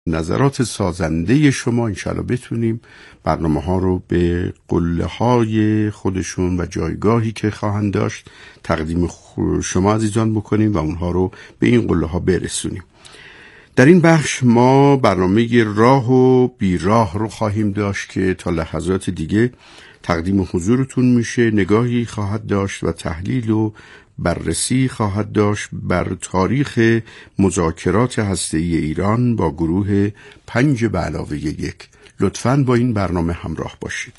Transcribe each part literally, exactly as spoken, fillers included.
نظرات سازنده شما انشالله بتونیم برنامه ها رو به قله های خودشون و جایگاهی که خواهند داشت تقدیم شما عزیزان بکنیم و اونها رو به این قله ها برسونیم. در این بخش ما برنامه راه و بیراه رو خواهیم داشت که تا لحظات دیگه تقدیم حضورتون میشه. نگاهی خواهد داشت و تحلیل و بررسی خواهد داشت بر تاریخ مذاکرات هسته‌ای ایران با گروه پنج به علاوه یک. لطفاً با این برنامه همراه باشید.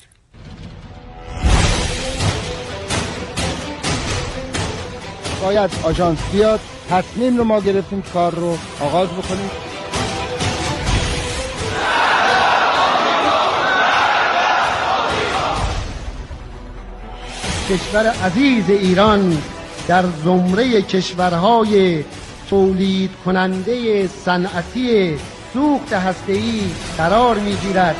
باید آژانس بیاد، تصمیم رو ما گرفتیم کار رو آغاز بکنیم. کشور عزیز ایران در زمره کشورهای تولید کننده صنعتی سوخت هسته‌ای قرار می‌گیرد.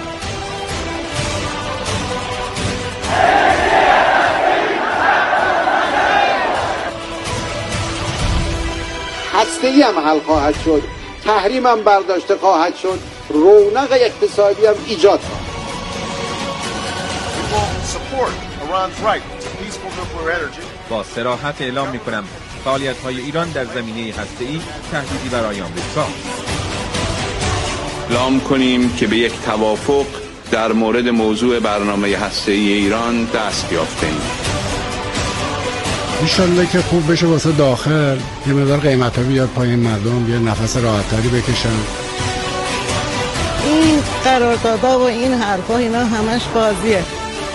هسته‌ای هم حل خواهد شد، تحریم هم برداشته خواهد شد، رونق اقتصادی هم ایجاد خواهد. با صراحت اعلام می‌کنم فعالیت‌های ایران در زمینه هسته‌ای تهدیدی برای آمریکا. اعلام کنیم که به یک توافق در مورد موضوع برنامه هسته‌ای ایران دست یافته‌ایم. انشالله که خوب بشه واسه داخل، یه مقدار قیمت‌ها بیاد پایین، مردم یه نفس راحت‌تری بکشن. این قراردادها و این حرفا اینا همش بازیه.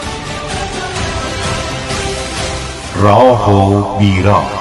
راه و بیراه.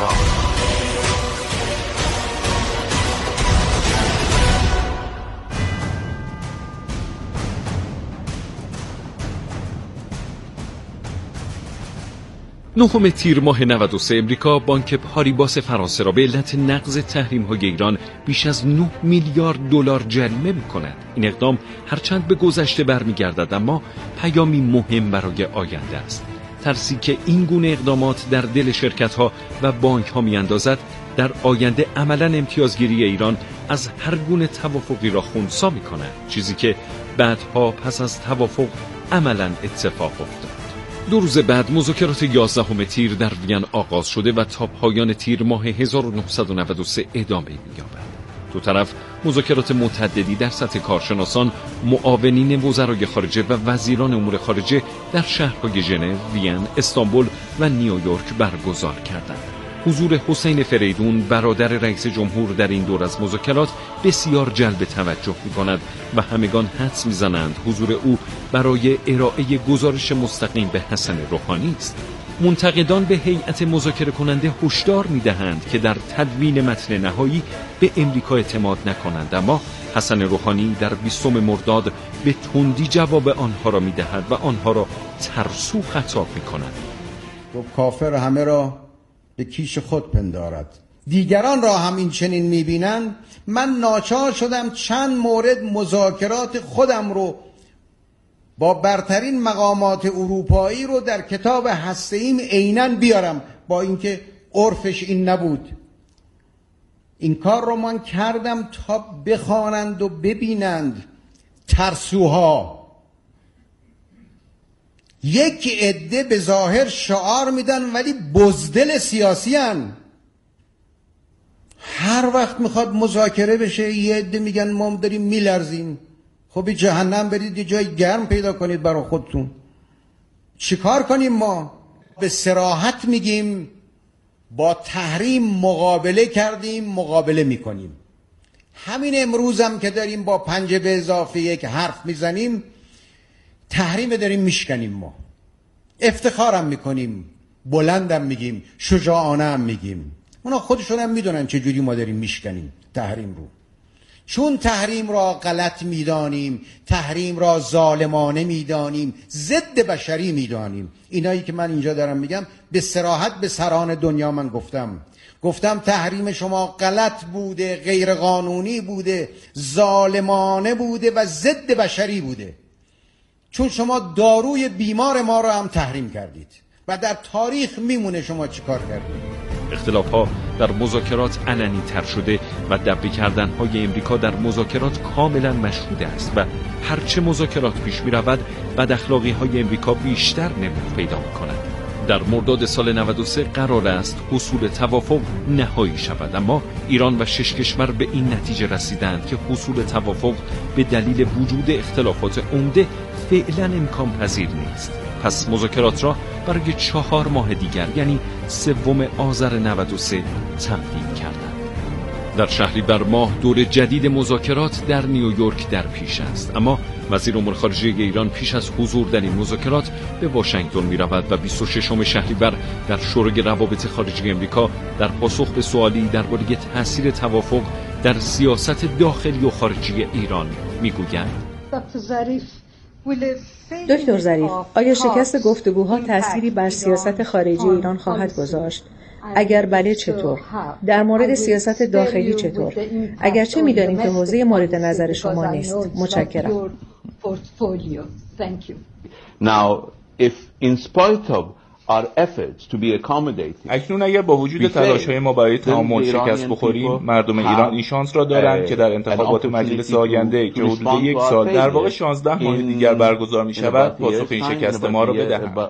نهم تیر ماه نود و سه امریکا بانک پاریباس فرانسه را به علت نقض تحریم‌های ایران بیش از نه میلیارد دلار جریمه می‌کند. این اقدام هرچند به گذشته برمیگردد اما پیامی مهم برای آینده است. ترسی که این گونه اقدامات در دل شرکت‌ها و بانک‌ها می‌اندازد در آینده عملاً امتیازگیری ایران از هر گونه توافقی را خنثی می‌کند، چیزی که بعدها پس از توافق عملاً اتفاق افتاد. دو روز بعد مذاکرات یازدهم تیر در وین آغاز شده و تا پایان تیر ماه هزار و نهصد و نود و سه ادامه می‌یابد. دو طرف مذاکرات متعددی در سطح کارشناسان، معاونین وزرای خارجه و وزیران امور خارجه در شهرهای ژنو، وین، استانبول و نیویورک برگزار کردند. حضور حسین فریدون برادر رئیس جمهور در این دور از مذاکرات بسیار جلب توجه می‌کند و همگان حدس می‌زنند حضور او برای ارائه گزارش مستقیم به حسن روحانی است. منتقدان به هیئت مذاکره کننده هشدار می‌دهند که در تدوین متن نهایی به امریکا اعتماد نکنند، اما حسن روحانی در بیستم مرداد به تندی جواب آنها را می‌دهد و آنها را ترسو خطاب می‌کند. گفت کافر همه را به کیش خود پندارد. دیگران را هم این چنین می‌بینند. من ناچار شدم چند مورد مذاکرات خودم رو با برترین مقامات اروپایی رو در کتاب هسته‌ایم عیناً بیارم، با اینکه عرفش این نبود. این کار رو من کردم تا بخوانند و ببینند ترسوها. یک عده به ظاهر شعار میدن ولی بزدل سیاسی هن. هر وقت میخواد مذاکره بشه یه عده میگن ما داریم میلرزیم. خب جهنم برید یه جای گرم پیدا کنید برای خودتون. چیکار کنیم ما؟ به صراحت میگیم با تحریم مقابله کردیم، مقابله میکنیم. همین امروز هم که داریم با پنج به اضافه یک حرف میزنیم، تحریم داریم میشکنیم. ما افتخارم میکنیم، بلندم میگیم، شجاعانه هم میگیم. اونا خودشون هم میدونن چه جوری ما داریم میشکنیم تحریم رو. چون تحریم را غلط میدانیم، تحریم را ظالمانه میدانیم، ضد بشری میدانیم. اینایی که من اینجا دارم میگم به صراحت به سران دنیا من گفتم گفتم تحریم شما غلط بوده، غیر قانونی بوده، ظالمانه بوده و ضد بشری بوده. چون شما داروی بیمار ما را هم تحریم کردید و در تاریخ میمونه شما چی کار کردید. اختلاف‌ها در مذاکرات علنی تر شده و دبه کردن‌های امریکا در مذاکرات کاملا مشهود است و هرچه مذاکرات پیش می‌رود بد اخلاقی‌های امریکا بیشتر نمود پیدا می‌کند. در مرداد سال نود و سه قرار است حصول توافق نهایی شود، اما ایران و شش کشور به این نتیجه رسیدند که حصول توافق به دلیل وجود اختلافات عمده فعلا امکان پذیر نیست. پس مذاکرات را برای چهار ماه دیگر یعنی سوم آذر نود و سه تمدید کردند. در شهریور ماه دور جدید مذاکرات در نیویورک در پیش است، اما وزیر امور خارجه ایران پیش از حضور در این مذاکرات به واشنگتن می رود و بیست و ششم شهریور در شورای روابط خارجه امریکا در پاسخ به سوالی درباره تأثیر توافق در سیاست داخلی و خارجی ایران می گوید: دکتر ظریف، آیا شکست گفتگوها تأثیری بر سیاست خارجی ایران خواهد گذاشت؟ اگر بله چطور؟ در مورد سیاست داخلی چطور؟ اگرچه می‌دانیم که حوزه مورد نظر شما نیست. متشکرم. Now, if in spite of our efforts to be accommodating, اکنون اگر با وجود تلاش‌های ما برای تعامل شکست بخوریم، مردم ایران این شانس را دارند که در انتخابات مجلس آینده که حدود یک سال در واقع شانزده ماه دیگر برگزار می‌شود، پاسخ این شکست ما را بدهند.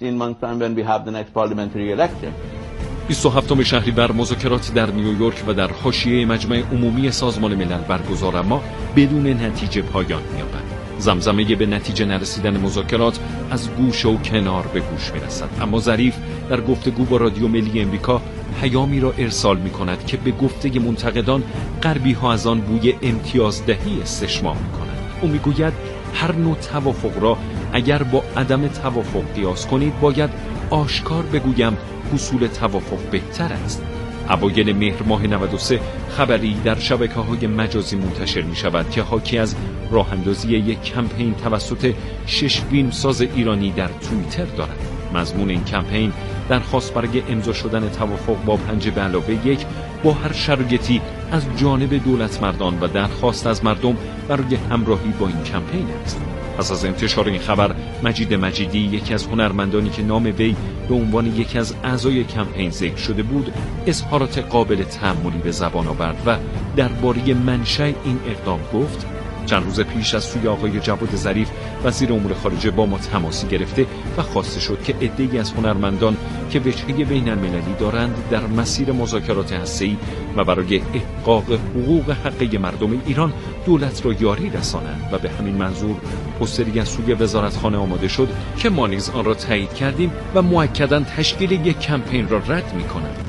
بیست و هفتم شهریور مذاکرات در نیویورک و در حاشیه مجمع عمومی سازمان ملل برگزار اما بدون نتیجه پایان می‌یابد. زمزمه به نتیجه نرسیدن مذاکرات از گوش و کنار به گوش می‌رسد، اما ظریف در گفتگو با رادیو ملی امریکا پیامی را ارسال می‌کند که به گفته منتقدان غربی‌ها از آن بوی امتیازدهی استشمام می‌کنند. او می‌گوید هر نوع توافق را اگر با عدم توافق قیاس کنید باید آشکار بگویم حصول توافق بهتر است. اوایل مهر ماه نود و سه خبری در شبکه‌های مجازی منتشر می‌شود که حاکی از راه اندازی یک کمپین توسط شش فیلمساز ایرانی در توییتر دارد. مضمون این کمپین درخواست برای امضا شدن توافق با پنج به علاوه یک با هر شرایطی از جانب دولتمردان و درخواست از مردم برای همراهی با این کمپین است. پس از انتشار این خبر مجید مجیدی، یکی از هنرمندانی که نام وی به عنوان یکی از اعضای کمپین ذکر شده بود، اظهارات قابل تأملی به زبان آورد و درباره منشأ این اقدام گفت: چند روز پیش از سوی آقای جواد ظریف وزیر امور خارجه با ما تماسی گرفته و خواسته شد که عده‌ای از هنرمندان که وجهه بین المللی دارند در مسیر مذاکرات هسته‌ای و برای احقاق حقوق حقه مردم ایران دولت را یاری رسانند و به همین منظور پستری از سوی وزارتخانه آماده شد که ما نیز آن را تایید کردیم و مؤکداً تشکیل یک کمپین را رد می‌کنند.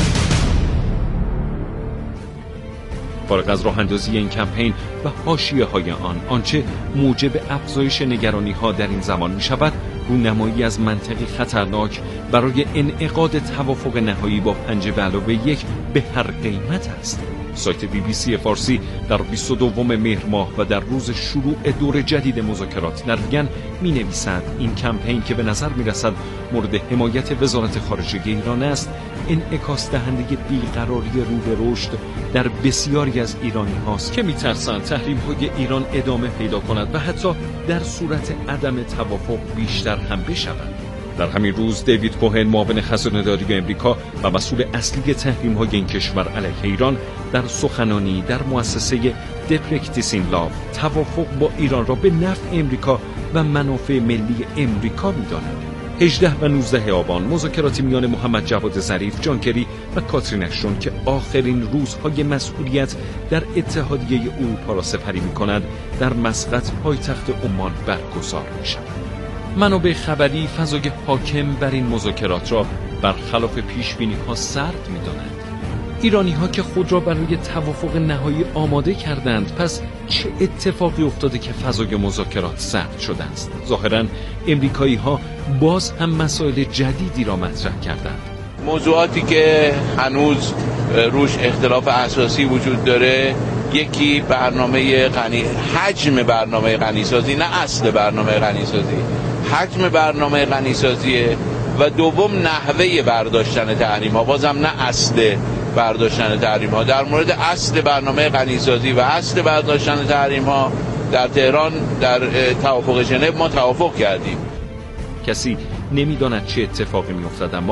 فارغ از راه اندازی این کمپین و حاشیه‌های آن، آنچه موجب افزایش نگرانی‌ها در این زمان می‌شود، رونمایی از منطقی خطرناک برای انعقاد توافق نهایی با پنج به علاوه یک به هر قیمت است. سایت بی بی سی فارسی در بیست و دوم مهر ماه و در روز شروع دور جدید مذاکرات در وین می‌نویسد این کمپین که به نظر می‌رسد مورد حمایت وزارت خارجه ایران است، انعکاس دهنده بیقراری رو به رشد در بسیاری از ایرانی هاست که می‌ترسند تحریم‌های ایران ادامه پیدا کند و حتی در صورت عدم توافق بیشتر هم بشود. در همین روز دیوید کوهن، معاون خزانه‌داری آمریکا و مسئول اصلی تحریم‌های این کشور علیه ایران، در سخنانی در مؤسسه دپرکتیسین لاو توافق با ایران را به نفع امریکا و منافع ملی امریکا می‌داند. هجده و نوزده آبان مذاکراتی میان محمد جواد ظریف، جان کری و کاترین اشتون که آخرین روزهای مسئولیت در اتحادیه اروپا را سپری می‌کند، در مسقط پایتخت عمان برگزار می‌شود. منابع خبری فضای حاکم بر این مذاکرات را برخلاف پیش‌بینی‌ها سرد می‌دانند. ایرانی‌ها که خود را برای توافق نهایی آماده کردند، پس چه اتفاقی افتاده که فضای مذاکرات سرد شده است؟ ظاهراً امریکایی‌ها باز هم مسائل جدیدی را مطرح کردند. موضوعاتی که هنوز روش اختلاف اساسی وجود داره، یکی برنامه غنی حجم برنامه غنیسازی، نه اصل برنامه غنیسازی، حجم برنامه غنیسازیه، و دوم نحوه برداشتن تحریم ها، بازم نه اصل برداشتن تحریم ها. در مورد اصل برنامه غنیسازی و اصل برداشتن تحریم ها در تهران در توافق ژنو ما توافق کردیم. کسی نمیداند چه اتفاقی میافتد، اما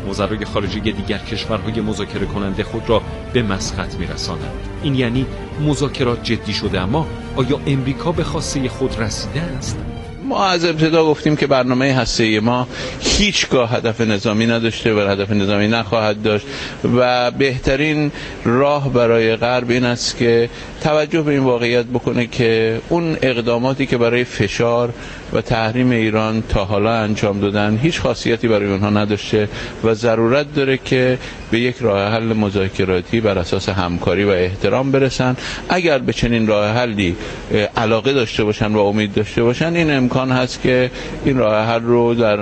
وزرای خارجه دیگر کشورهای مذاکره کننده خود را به مسقط می‌رسانند. این یعنی مذاکرات جدی شده، اما آیا امریکا به خواسته خود رسیده است؟ ما از ابتدا گفتیم که برنامه هسته‌ای ما هیچگاه هدف نظامی نداشته و هدف نظامی نخواهد داشت و بهترین راه برای غرب این است که توجه به این واقعیت بکنه که اون اقداماتی که برای فشار و تحریم ایران تا حالا انجام دادن هیچ خاصیتی برای اونها نداشته و ضرورت داره که به یک راه حل مذاکراتی بر اساس همکاری و احترام برسن. اگر به چنین راه حلی علاقه داشته باشن و امید داشته باشن، این امکان هست که این راه حل رو در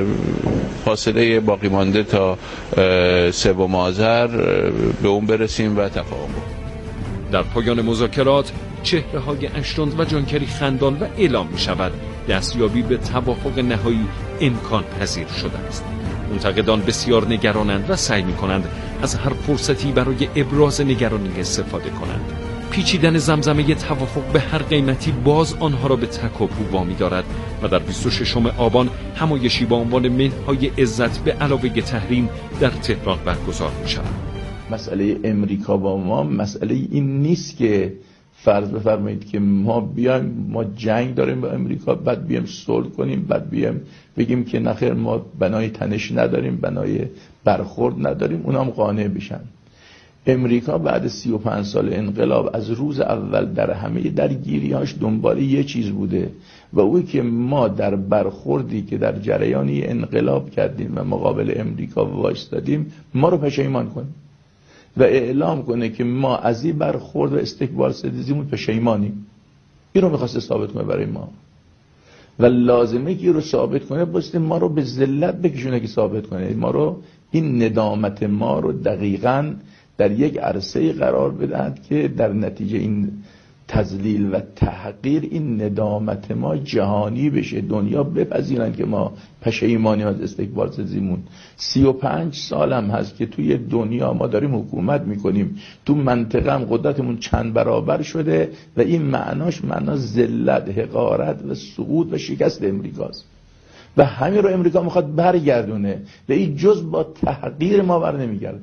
فاصله باقی مانده تا سوم آذر به اون برسیم و تفاهم کنیم. در پایان مذاکرات چهره های اشتون و جان کری خندان و اعلام می شود دستیابی به توافق نهایی امکان پذیر شده است. منتقدان بسیار نگرانند و سعی می کنند از هر فرصتی برای ابراز نگرانی استفاده کنند. پیچیدن زمزمه توافق به هر قیمتی باز آنها را به تکاپو وامی دارد و در بیست و ششم آبان همایشی با عنوان منهای عزت به علاوه تحریم در تهران برگزار می شود. مسئله امریکا با ما مسئله این نیست که فرض بفرمایید که ما بیایم ما جنگ داریم با امریکا، بعد بیایم صلح کنیم، بعد بیایم بگیم که نخیر ما بنای تنش نداریم، بنای برخورد نداریم، اونام قانع بشن. امریکا بعد سی و پنج سال انقلاب از روز اول در همه درگیری‌هاش دنبال یه چیز بوده و اوی که ما در برخوردی که در جریانی انقلاب کردیم و مقابل امریکا وایستادیم ما رو پشیمان کنیم و اعلام کنه که ما از این برخورد و استکبار ستیزیمون پشیمانیم. این رو میخواسته ثابت کنه برای ما و لازمه که رو ثابت کنه باسته ما رو به ذلت بکشونه که ثابت کنه ما رو، این ندامت ما رو دقیقاً در یک عرصه قرار بدهد که در نتیجه این تذلیل و تحقیر این ندامت ما جهانی بشه، دنیا بپذیرن که ما پشیمانی از استکبار ستیزیمون. سی و پنج سال هم هست که توی دنیا ما داریم حکومت میکنیم، تو منطقه هم قدرتمون چند برابر شده و این معناش معنا ذلت، حقارت و سقوط و شکست امریکاست و همین رو امریکا میخواد برگردونه و این جز با تحقیر ما بر نمیگرده.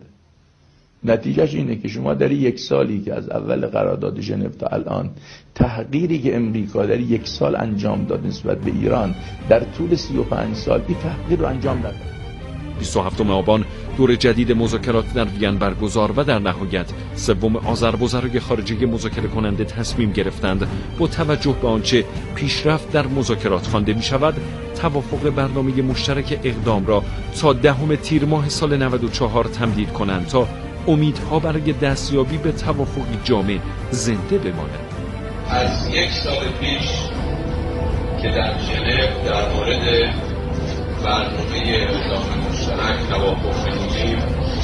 نتیجهش اینه که شما در یک سالی که از اول قرارداد ژنو تا الان تحقیری که امریکا در یک سال انجام داد نسبت به ایران در طول سی و پنج سال این تحقیر رو انجام داد. بیست و هفتم آبان دور جدید مذاکرات در وین برگزار و در نهایت سوم آذر وزرای خارجه مذاکره کننده تصمیم گرفتند با توجه به آنچه پیشرفت در مذاکرات خوانده می شود توافق برنامه مشترک اقدام را تا دهم تیر ماه سال نود و چهار تمدید کنند تا امیدها برای دستیابی به توافقی جامع زنده بماند. از یک سال پیش که در ژنو در مورد برنامه اقدام مشترک توافق کردیم،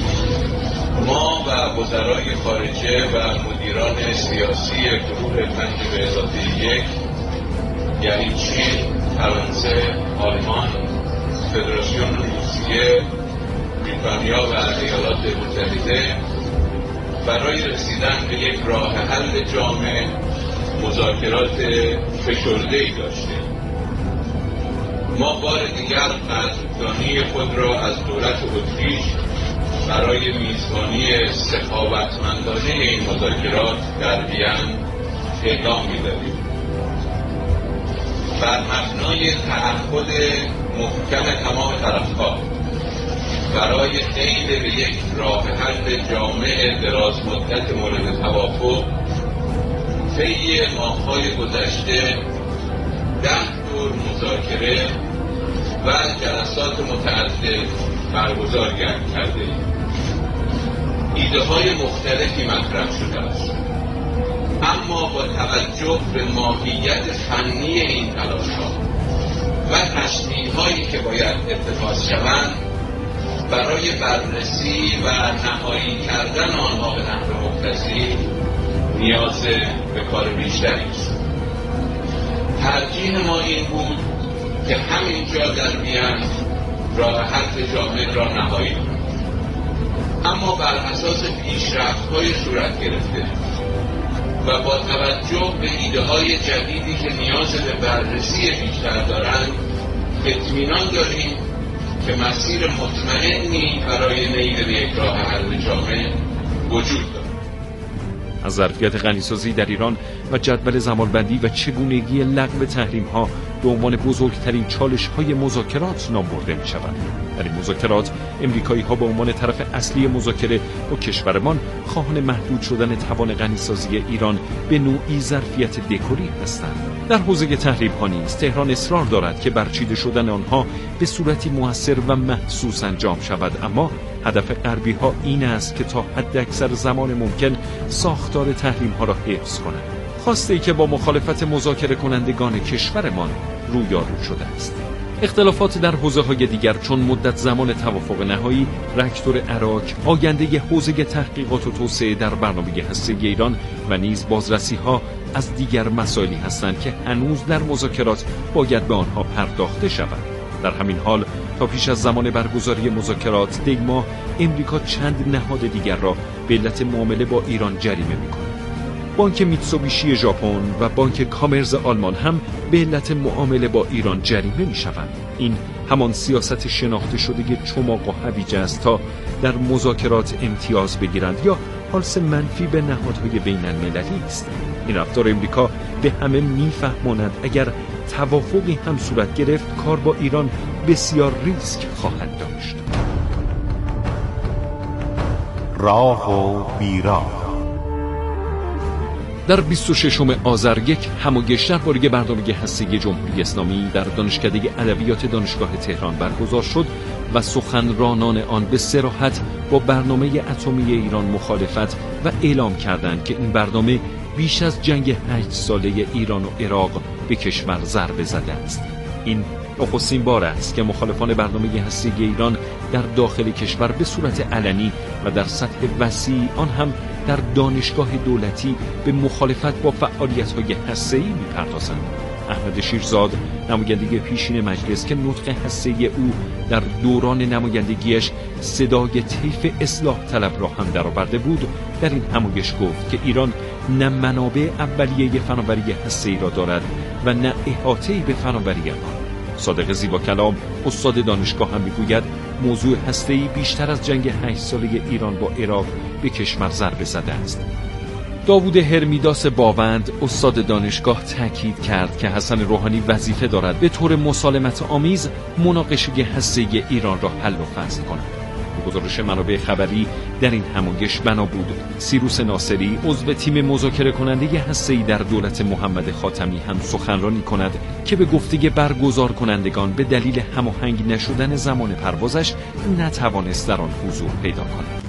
ما و وزرای خارجه و مدیران سیاسی گروه پنج به اضافه یک یعنی چین، فرانسه، آلمان، فدراسیون روسیه، بریتانیا و ایالات متحده برای رسیدن به یک راه حل جامع مذاکرات فشرده‌ای داشتیم. ما بار دیگر قدردانی خود را از دولت اتریش برای میزبانی سخاوتمندانه این مذاکرات در وین اعلام می‌دهیم. بر مبنای تعهد محکم تمام طرف‌ها برای قید به یک راه حل جامع دراز مدت مورد توافق طی ماه‌های گذشته ده دور مذاکره و جلسات متعدد برگزار کرده ایم. ایده های مختلفی مطرح شده است، اما با توجه به ماهیت فنی این تلاش‌ها و تصمیم‌هایی که باید اتخاذ شوند برای بررسی و نهایی کردن آنها به نحو مقتضی نیاز به کار بیشتری است. ترجیح ما این بود که همینجا در وین راه حل جامع را نهایی کنیم، اما بر اساس پیشرفت‌های صورت گرفته و با توجه به ایده‌های جدیدی که نیاز به بررسی بیشتر دارند اطمینان داریم که مسیر مطمئنی برای نیل به یک راه حل جامع وجود دارد. از ظرفیت غنیسازی در ایران و جدول زمانبندی و چگونگی لغو تحریم ها به عنوان بزرگترین چالش های مذاکرات نام برده می شود. در این مذاکرات امریکایی ها به عنوان طرف اصلی مذاکره با کشورمان خواهان محدود شدن توان غنیسازی ایران به نوعی ظرفیت دکوری هستند. در حوزه تحریم ها نیز تهران اصرار دارد که برچیده شدن آنها به صورتی مؤثر و محسوس انجام شود، اما هدف غربی ها این است که تا حد اکثر زمان ممکن ساختار تحریم ها را حفظ کنند. خواسته ای که با مخالفت مذاکره کنندگان کشورمان رویارو شده است. اختلافات در حوزه‌های دیگر چون مدت زمان توافق نهایی، راکتور عراق، آینده حوزه تحقیقات و توسعه در برنامه هسته‌ای ایران و نیز بازرسی‌ها از دیگر مسائلی هستند که هنوز در مذاکرات باید به آنها پرداخته شود. در همین حال تا پیش از زمان برگزاری مذاکرات دی ماه امریکا چند نهاد دیگر را به علت معامله با ایران جریمه می‌کند. بانک میتسوبیشی ژاپن و بانک کامرز آلمان هم به علت معامله با ایران جریمه می‌شوند. این همان سیاست شناخته شده چماق و هویج است تا در مذاکرات امتیاز بگیرند یا حالس منفی به نهادهای بین‌المللی است. این رفتار امریکا به همه میفهماند اگر توافقی هم صورت گرفت کار با ایران بسیار ریسک خواهد داشت. راه و بیراه. در بیست و ششم آذر یک همایش درباره برنامه هسته‌ای جمهوری اسلامی در دانشکده ادبیات دانشگاه تهران برگزار شد و سخنرانان آن به صراحت با برنامه اتمی ایران مخالفت و اعلام کردند که این برنامه بیش از جنگ هشت ساله ایران و عراق به کشور ضربه زده است. این نخستین بار است که مخالفان برنامه هسته‌ای ایران در داخل کشور به صورت علنی و در سطح وسیع آن هم در دانشگاه دولتی به مخالفت با فعالیت‌های هسته‌ای می‌پردازند. احمد شیرزاد نماینده پیشین مجلس که نطق هسته‌ای او در دوران نمایندگیش صدای طیف اصلاح طلب را هم درآورده بود، در این همایش گفت که ایران نه منابع اولیه فناوری هسته‌ای را دارد و نه احاطه‌ای به فناوری آن. صادق زیبا کلام استاد دانشگاه هم میگوید موضوع هسته‌ای بیشتر از جنگ هشت ساله ایران با عراق به کشور ضربه زده است. داوود هرمیداس باوند استاد دانشگاه تاکید کرد که حسن روحانی وظیفه دارد به طور مسالمت آمیز مناقشه هسته‌ای ایران را حل و فصل کند. به گزارش منابع خبری در این همایش بنا بود سیروس ناصری عضو تیم مذاکره کننده هسته‌ای در دولت محمد خاتمی هم سخنرانی کند که به گفته برگزار کنندگان به دلیل هماهنگ نشدن زمان پروازش نتوانست در آن حضور پیدا کند.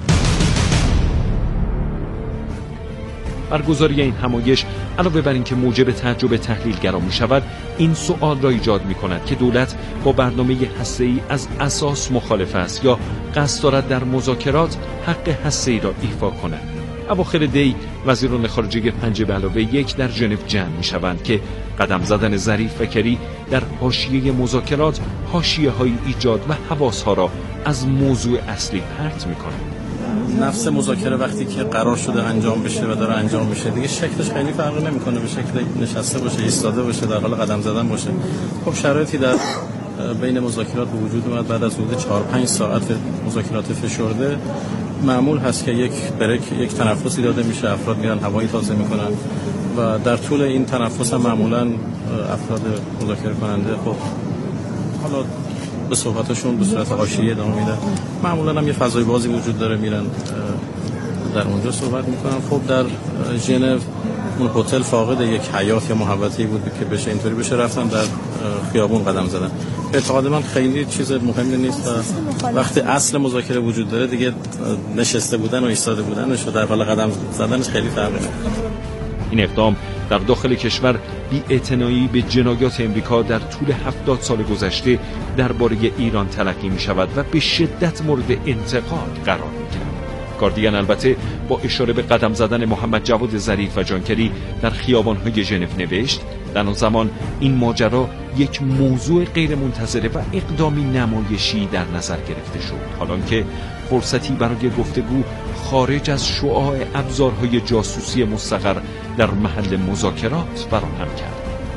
برگزاری این همایش علاوه بر اینکه موجب تعجب تحلیلگران می شود، این سوال را ایجاد می کند که دولت با برنامه هسته‌ای از اساس مخالف است یا قصد دارد در مذاکرات حق هسته‌ای را ایفا کند. اواخر دی وزیران خارجه پنج به علاوه یک در ژنو جمع می شوند که قدم زدن ظریف و کری در حاشیه مذاکرات حاشیه‌های ایجاد و حواس‌ها را از موضوع اصلی پرت می کند. نفس مذاکره وقتی که قرار شده انجام بشه و داره انجام میشه دیگه شکلش خیلی فرق نمیکنه به شکل نشسته باشه، ایستاده باشه، در حال قدم زدن باشه. خب شرایطی در بین مذاکرات به وجود اومد بعد از حدود چهار پنج ساعت مذاکرات فشرده. معمول هست که یک بریک یک تنفسی داده میشه، افراد میرن هوایی تازه میکنن و در طول این تنفس هم معمولا افراد مذاکره کننده خب حالا به صحبتشون به صورت حاشیه‌ای ادامه میدن. معمولا هم یه فضای بازی وجود داره، میرن در اونجا صحبت میکنن. خب در ژنو اون هتل فاقد یک حیات یا محوطه‌ای بود که بشه اینطوری بشه، رفتن در خیابون قدم زدن. به اعتقاد من خیلی چیز مهمی نیست و وقتی اصل مذاکره وجود داره دیگه نشسته بودن و ایستاده بودنش و در حال قدم زدنش خیلی فرقی نمیکنه. این اقدام در داخل کشور بی‌اعتنایی به جنایات امریکا در طول هفتاد سال گذشته درباره ایران تلقی می شود و به شدت مورد انتقاد قرار می گیرد. گاردین البته با اشاره به قدم زدن محمد جواد ظریف و جانکری در خیابان‌های ژنو نوشت در آن زمان این ماجرا یک موضوع غیرمنتظره و اقدامی نمایشی در نظر گرفته شد، حالانکه فرصتی برای گفتگو خارج از شعاع ابزارهای جاسوسی مستقر در محل مذاکرات فراهم کرد.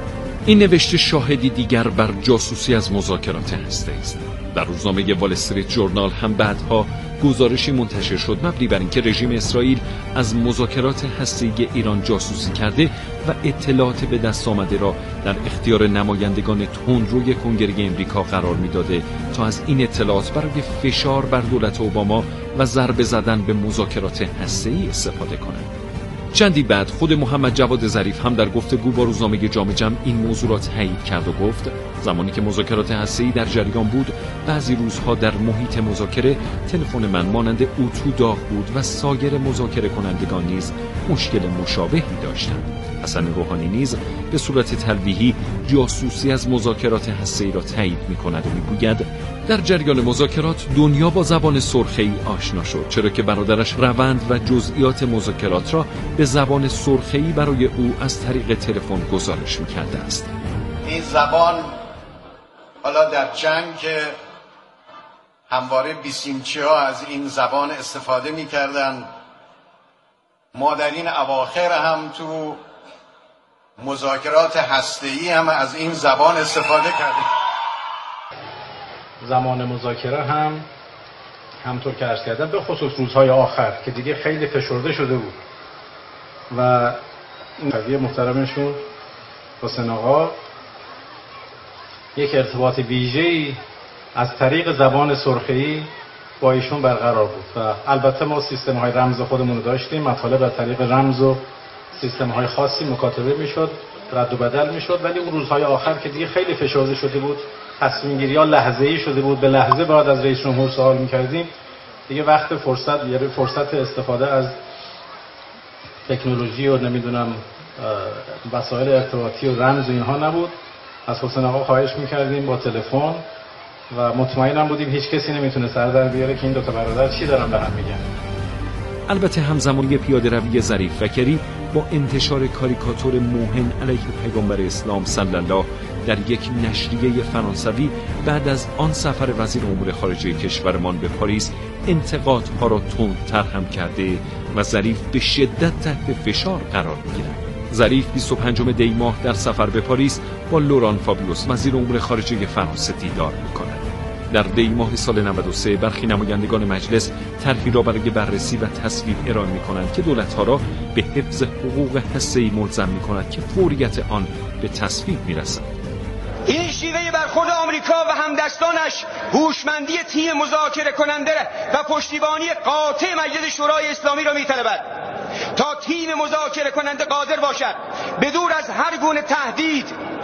این نوشته شاهدی دیگر بر جاسوسی از مذاکرات هسته‌ای است. در روزنامه وال استریت جورنال هم بعدها گزارشی منتشر شد مبنی بر اینکه رژیم اسرائیل از مذاکرات هسته‌ای ایران جاسوسی کرده و اطلاعات به دست آمده را در اختیار نمایندگان تندروی کنگره امریکا قرار می‌داده تا از این اطلاعات برای فشار بر دولت اوباما و ضربه زدن به مذاکرات هسته‌ای استفاده کنند. چندی بعد خود محمد جواد ظریف هم در گفتگو با روزنامه جامعه جمع این موضوع را تایید کرد و گفت زمانی که مذاکرات هسته‌ای در جریان بود بعضی روزها در محیط مذاکره تلفن من مانند اتو داغ بود و سایر مذاکره کنندگان نیز مشکل مشابهی داشتند. حسن روحانی نیز به صورت تلویحی جاسوسی از مذاکرات هسته‌ای را تایید می‌کند و می‌گوید در جریان مذاکرات دنیا با زبان سرخه‌ای آشنا شد، چرا که برادرش روند و جزئیات مذاکرات را به زبان سرخه‌ای برای او از طریق تلفن گزارش می‌کرده است. این زبان حالا در جنگ که همواره بیسیمچی‌ها از این زبان استفاده می‌کردند، ما در این اواخر هم تو مذاکرات هسته‌ای هم از این زبان استفاده کردیم. زمان مذاکره هم همطور که عرض کردم به خصوص روزهای آخر که دیگه خیلی فشرده شده بود و این قضیه محترمشون حسین آقا یک ارتباط ویژه‌ای از طریق زبان سرخه‌ای با ایشون برقرار بود و البته ما سیستم‌های رمز خودمون رو داشتیم، مطالب از طریق رمز و سیستم‌های خاصی مکاتبه می‌شد، رد و بدل می‌شد، ولی اون روزهای آخر که دیگه خیلی فشرده شده بود، تصمیم گیری‌ها لحظه‌ای شده بود، به لحظه بعد از رئیس جمهور سوال می‌کردیم، دیگه وقت فرصت یعنی فرصت استفاده از تکنولوژی و نمیدونم وسایل ارتباطی و رمز و اینها نبود. از حسین آقا خواهش می‌کردیم با تلفن و مطمئنم بودیم هیچ کسی نمیتونه سر در بیاره که این دو تا برادر چی دارن به هم میگن. البته همزمانی پیاده روی ظریف فکری با انتشار کاریکاتور موهن علیه پیامبر اسلام صلی الله در یک نشریه فرانسوی بعد از آن سفر وزیر امور خارجه کشورمان به پاریس انتقادها را تندتر هم کرده و ظریف به شدت تحت فشار قرار می‌گیرد. ظریف بیست و پنجم دی ماه در سفر به پاریس با لوران فابیوس وزیر امور خارجه فرانسه دیدار می‌کند. در دی ماه سال نود و سه برخی نمایندگان مجلس طرحی را برای بررسی و تصویب ارائه می‌کنند که دولت‌ها را به حفظ حقوق هسته‌ای ملزم می‌کند که فوریت آن به تصویب می‌رسد. این شیوه برخورد آمریکا و همدستانش هوشمندی تیم مذاکره کننده و پشتیبانی قاطع مجلس شورای اسلامی را می‌طلبد تا تیم مذاکره کننده قادر باشد به دور از هر گونه تهدید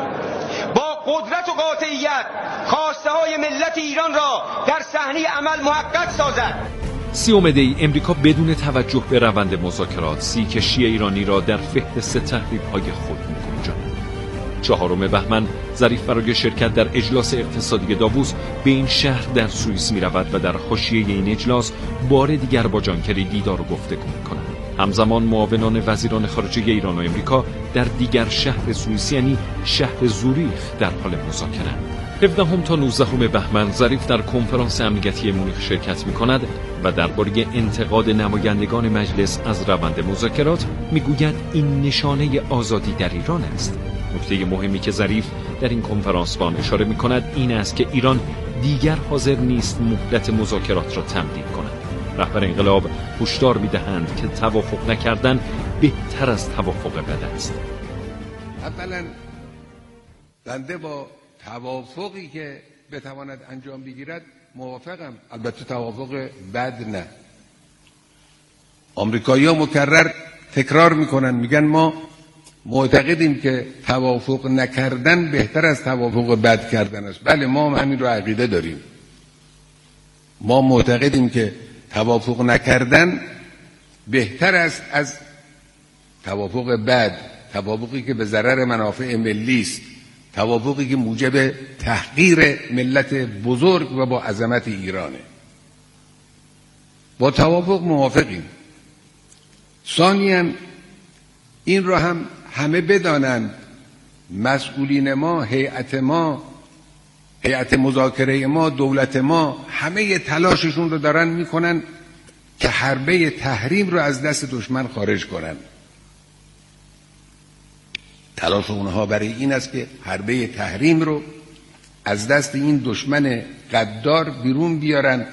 با قدرت و قاطعیت خواسته های ملت ایران را در صحنه عمل محقق سازد. سیوم دی امریکا بدون توجه به روند مذاکرات سی کشتی ایرانی را در فهرست تحریم‌های خود می‌گنجاند. چهارم بهمن ظریف برای شرکت در اجلاس اقتصادی داووس به این شهر در سوئیس می‌رود و در حاشیه این اجلاس بار دیگر با جان کری دیدار و گفتگو می‌کند. همزمان معاونان وزیران خارجه ایران و امریکا در دیگر شهر سوئیس یعنی شهر زوریخ در حال مذاکره. هفدهم تا نوزدهم بهمن ظریف در کنفرانس امنیتی مونیخ شرکت می‌کند و درباره انتقاد نمایندگان مجلس از روند مذاکرات می‌گوید این نشانه آزادی در ایران است. نکته مهمی که ظریف در این کنفرانس با آن اشاره می‌کند این است که ایران دیگر حاضر نیست مهلت مذاکرات را تمدید کند. رهبر انقلاب هشدار می‌دهند که توافق نکردن بهتر از توافق بد است. اولا بنده با توافقی که بتواند انجام بگیرد موافقم، البته توافق بد نه. آمریکایی‌ها مکرر تکرار میکنن، میگن ما معتقدیم که توافق نکردن بهتر از توافق بد کردن است. بله، ما هم همین رو عقیده داریم. ما معتقدیم که توافق نکردن بهتر است از توافق بد، توافقی که به ضرر منافع ملی است، توافقی که موجب تحقیر ملت بزرگ و با عظمت ایرانه. با توافق موافقیم. ثانیاً این را هم همه بدانند، مسئولین ما، هیئت ما، هیئت مذاکره ما، دولت ما، همه تلاششون رو دارن میکنن که حربه تحریم رو از دست دشمن خارج کنن. تلاش اونها برای این است که حربه تحریم رو از دست این دشمن غدار بیرون بیارن.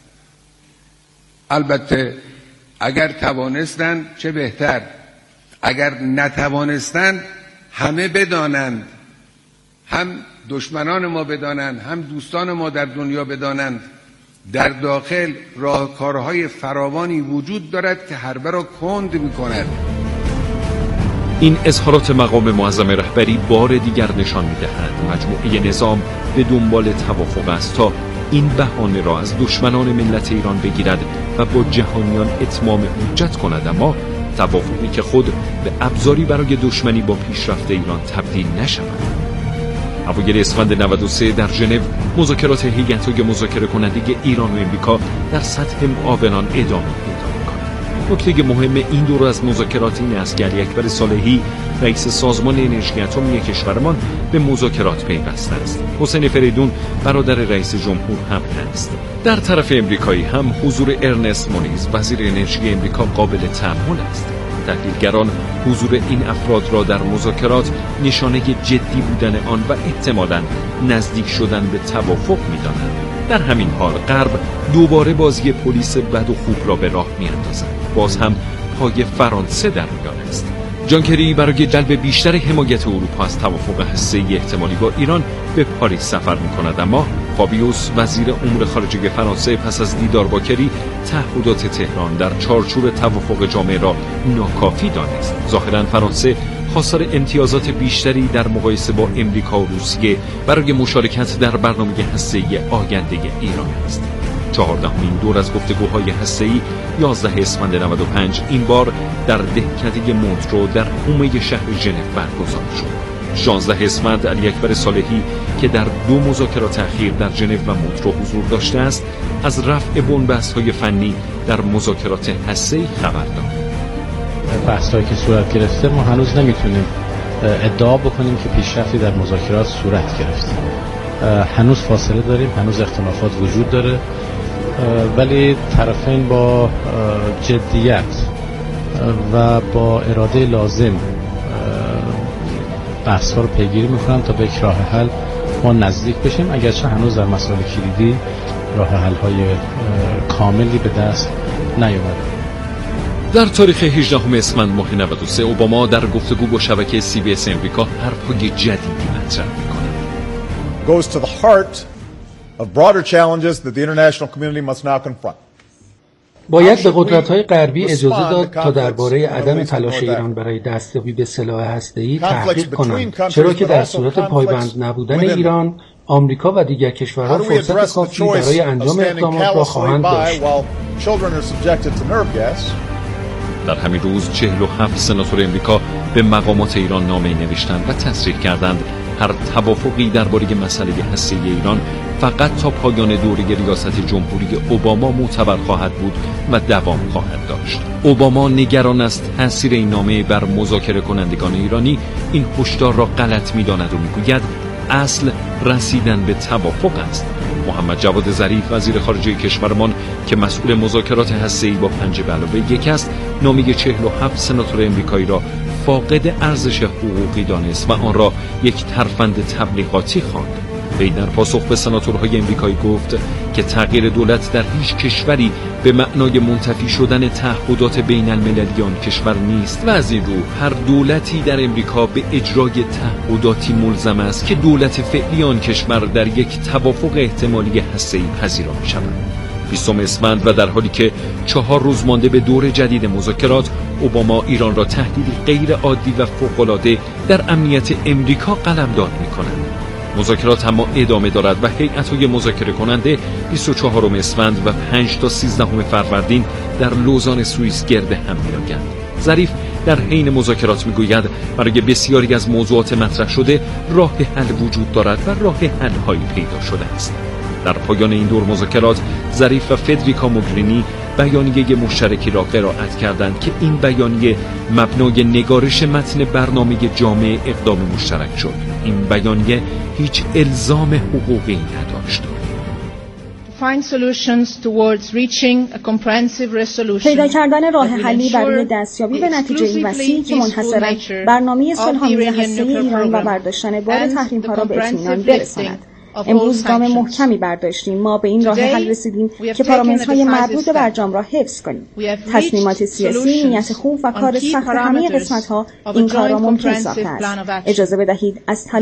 البته اگر توانستند چه بهتر، اگر نتوانستند همه بدانند، هم دشمنان ما بدانند هم دوستان ما در دنیا بدانند در داخل راهکارهای فراوانی وجود دارد که حربه را کند می‌کند. این اظهارات مقام معظم رهبری بار دیگر نشان می‌دهد مجموعه نظام به دنبال توافق است تا این بهانه را از دشمنان ملت ایران بگیرد و با جهانیان اتمام حجت کند، اما توافقی که خود به ابزاری برای دشمنی با پیشرفت ایران تبدیل نشود. اوایل اسفند نود و سه در ژنو مذاکرات هیئت‌های مذاکره کننده ایران و امریکا در سطح معاونان ادامه پیدا می‌کند. نکته مهم این دور از مذاکرات این است که علی اکبر صالحی رئیس سازمان انرژی اتمی کشورمان به مذاکرات پیوسته است. حسین فریدون برادر رئیس جمهور هم است. در طرف امریکایی هم حضور ارنست مونیز وزیر انرژی امریکا قابل تأمل است. تحلیلگران حضور این افراد را در مذاکرات نشانه جدی بودن آن و احتمالاً نزدیک شدن به توافق می‌دانند. در همین حال غرب دوباره بازی پلیس بد و خوب را به راه می‌اندازد. باز هم پای فرانسه در میان است. جان کری برای جلب بیشتر حمایت اروپا از توافق هسته‌ای احتمالی با ایران به پاریس سفر می‌کند، اما فابیوس وزیر امور خارجه فرانسه پس از دیدار با کری تعهدات تهران در چارچوب توافق جامع را ناکافی دانست. ظاهراً فرانسه خواستار امتیازات بیشتری در مقایسه با امریکا و روسیه برای مشارکت در برنامه هسته‌ای آینده ایران است. چهاردهمین دور از گفتگوهای هسته‌ای یازده اسفند نود و پنج این بار در دهکده مونترو در حومه شهر ژنو برگزار شد. شانزده اسفند علی اکبر صالحی که در دو مذاکرات اخیر در ژنو و مونترو حضور داشته است، از رفع بن‌بست‌های فنی در مذاکرات هسته‌ای خبر داد. بحث‌هایی که صورت گرفته ما هنوز نمیتونیم ادعا بکنیم که پیشرفتی در مذاکرات صورت گرفته. هنوز فاصله داریم، هنوز اختلافات وجود داره، ولی طرفین با جدیت و با اراده لازم بحث‌ها رو پیگیری میکنن تا به یک راه حل ما نزدیک بشیم، اگرچه هنوز در مسائل کلیدی راه حل‌های کاملی به دست نیامده. در تاریخ هجدهم اسفند ماه نود و سه اوباما در گفتگو با شبکه سی بی اس امریکا حرف‌های جدیدی مطرح می‌کند. goes to the heart of broader challenges that the international community must now confront. باید به قدرت‌های غربی اجازه داد تا درباره عدم تلاش ایران برای دستیابی به سلاح هسته‌ای تحقیق کنند، چرا که در صورت پایبند نبودن ایران، آمریکا و دیگر کشورها فرصت کافی برای انجام اقدامات را خواهند داشت. در همین روز چهل و هفت سناتور امریکا به مقامات ایران نامه نوشتند و تصریح کردند هر توافقی درباره مسئله هسته‌ای ایران فقط تا پایان دوره ریاست جمهوری اوباما معتبر خواهد بود و دوام خواهد داشت. اوباما نگران است تاثیر این نامه بر مذاکره کنندگان ایرانی این هشدار را غلط می‌داند و می‌گوید اصل رسیدن به توافق است. محمد جواد ظریف وزیر خارجه کشورمان که مسئول مذاکرات هسته‌ای با پنج به علاوه یک است، نامه چهل و هفت سناتور امریکایی را فاقد ارزش حقوقی دانست و آن را یک ترفند تبلیغاتی خواند. وی در پاسخ به سناتورهای امریکایی گفت که تغییر دولت در هیچ کشوری به معنای منتفی شدن تعهدات بین المللی آن کشور نیست و از این رو هر دولتی در امریکا به اجرای تعهداتی ملزم است که دولت فعلی آن کشور در یک توافق احتمالی هسته‌ای پذیرا می‌شود. بیستم اسفند و در حالی که چهار روز مانده به دور جدید مذاکرات، اوباما ایران را تهدیدی غیر عادی و فوق‌العاده در امنیت امریکا قلمداد می‌کند. مذاکرات اما ادامه دارد و هیئت‌های مذاکره کننده بیست و چهارم اسفند و پنج تا سیزدهم فروردین در لوزان سوئیس گرد هم می‌آیند. ظریف در حین مذاکرات می‌گوید برای بسیاری از موضوعات مطرح شده راه حل وجود دارد و راه حل‌هایی پیدا شده است. در پایان این دور مذاکرات، ظریف و فدریکا موگرینی بیانیه مشترکی را قرائت کردند که این بیانیه مبنای نگارش متن برنامه جامع اقدام مشترک شد. این بیانیه هیچ الزام حقوقی نداشت. پیدا کردن راه حلی برای دستیابی به نتیجه وسیعی که منحصراً برنامه صلح‌آمیزی هسته‌ای ایران و برداشتن بار تحریم‌ها را به اطمینان برساند. امروز گام محکمی برداشتیم. ما به این راه حل رسیدیم که پارامترهای مربوط به برجام را حفظ کنیم. تصمیمات سیاسی، نیت خوب و کار سخت همه قسمت‌ها این کار را ممکن ساخته است. اجازه بدهید از